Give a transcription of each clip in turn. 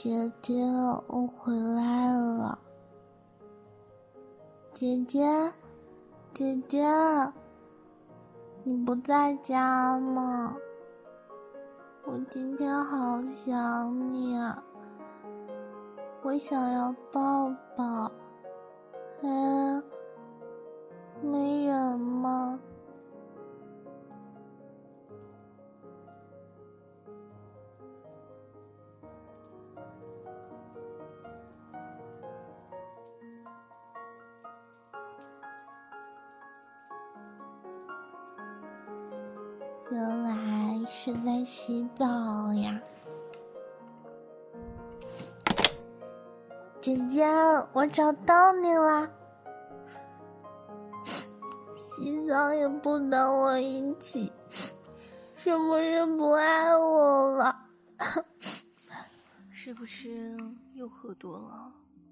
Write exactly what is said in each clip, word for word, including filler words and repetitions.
姐姐，我回来了。姐姐，姐姐，你不在家吗？我今天好想你啊，我想要抱抱。哎，没人吗？原来是在洗澡呀。姐姐，我找到你了。洗澡也不等我一起，是不是不爱我了？ 是不是又喝多了？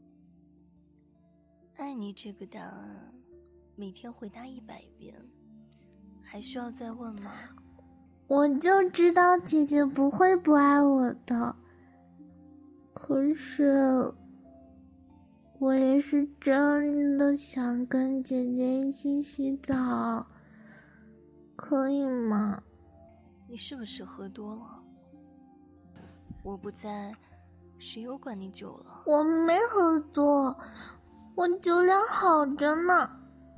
爱你这个答案，每天回答一百遍，还需要再问吗？ 我就知道姐姐不会不爱我的，可是我也是真的想跟姐姐一起洗澡，可以吗？ 你是不是喝多了？我不在，谁又管你酒了？ 我没喝多，我酒量好着呢。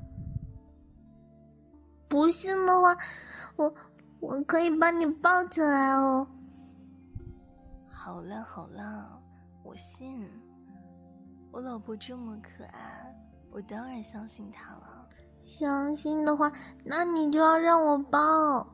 不信的话，我我可以把你抱起来哦。 好啦好啦，我信。我老婆这么可爱，我当然相信她了。 相信的话，那你就要让我抱。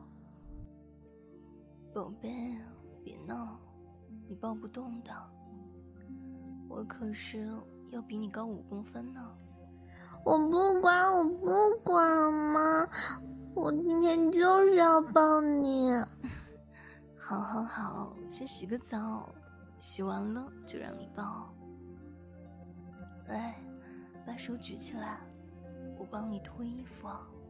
宝贝，别闹，你抱不动的。我可是要比你高五公分呢。 我不管，我不管嘛，我今天就是要抱你。 好好好，先洗个澡，洗完了就让你抱。来，把手举起来，我帮你脱衣服。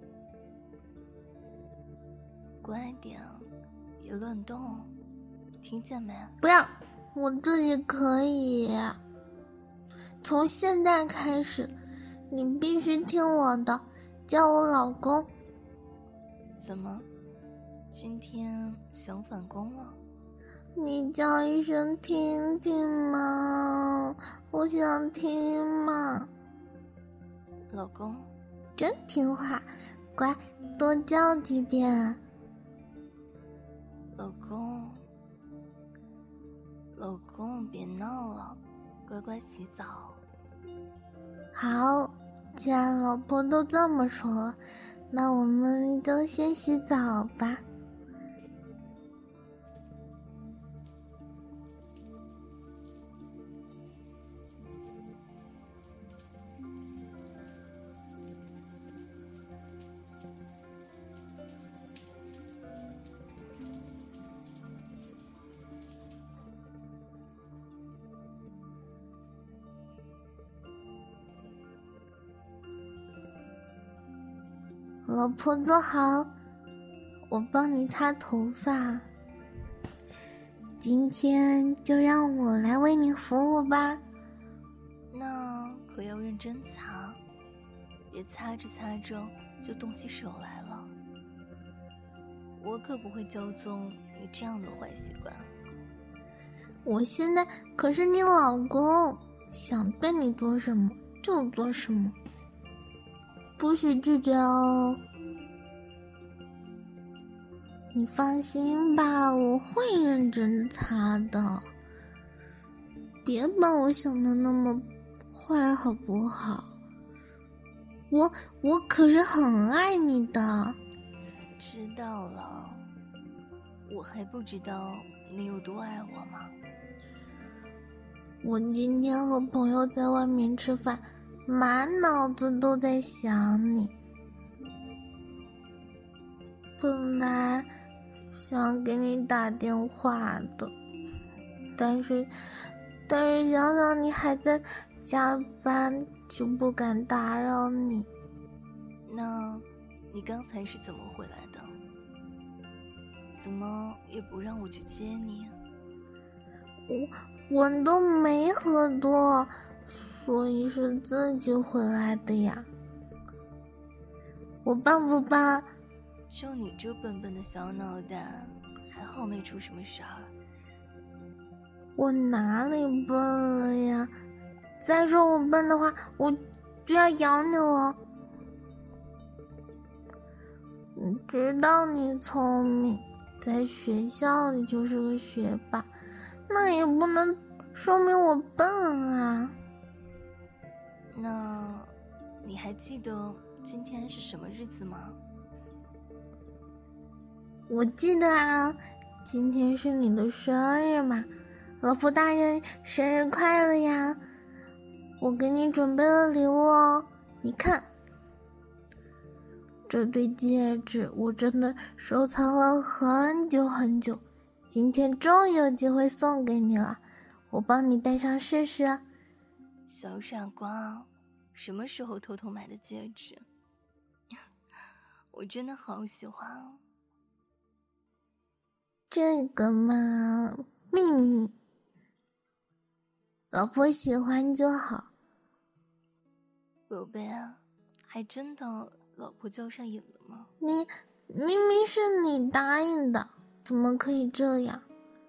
乖点，别乱动，听见没？ 不要，我自己可以。从现在开始，你必须听我的，叫我老公。 怎么，今天想反攻了？ 你叫一声听听嘛，我想听嘛。 老公， 真听话，乖，多叫几遍。 老公，老公，别闹了，乖乖洗澡。 好，既然老婆都这么说了，那我们就先洗澡吧。老婆坐好，我帮你擦头发。今天就让我来为你服务吧。 那可要认真擦，别擦着擦着就动起手来了。我可不会骄纵你这样的坏习惯。 我现在可是你老公，想对你做什么就做什么，不许拒绝哦。你放心吧，我会认真擦的，别把我想的那么坏好不好？我我可是很爱你的。 知道了，我还不知道你有多爱我吗？ 我今天和朋友在外面吃饭，满脑子都在想你。本来想给你打电话的，但是但是想想你还在加班，就不敢打扰你。 那你刚才是怎么回来的？怎么也不让我去接你？ 我我都没喝多，所以是自己回来的呀。我笨不笨？ 就你这笨笨的小脑袋，还好没出什么事儿。 我哪里笨了呀？再说我笨的话，我就要咬你了。你知道你聪明，在学校里就是个学霸，那也不能说明我笨啊。 那你还记得今天是什么日子吗？ 我记得啊，今天是你的生日嘛，老婆大人，生日快乐呀！我给你准备了礼物哦，你看，这对戒指我真的收藏了很久很久，今天终于有机会送给你了，我帮你戴上试试啊。 小傻瓜，什么时候偷偷买的戒指？我真的好喜欢哦。 这个嘛，秘密，老婆喜欢就好。 宝贝啊，还真的老婆交上瘾了吗？ 你明明是你答应的，怎么可以这样？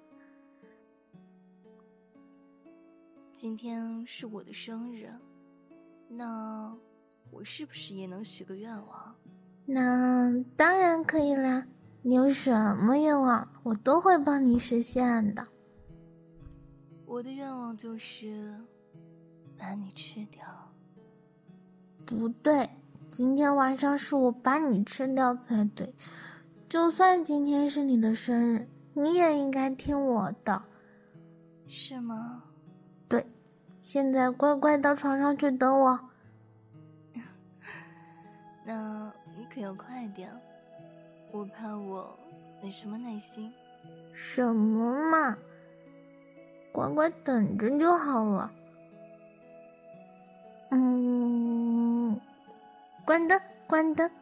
今天是我的生日，那我是不是也能许个愿望？ 那当然可以啦，你有什么愿望，我都会帮你实现的。 我的愿望就是把你吃掉。 不对，今天晚上是我把你吃掉才对。就算今天是你的生日，你也应该听我的。 是吗？ 对，现在乖乖到床上去等我。 那你可要快点，我怕我没什么耐心。 什么嘛，乖乖等着就好了。嗯，关灯，关灯。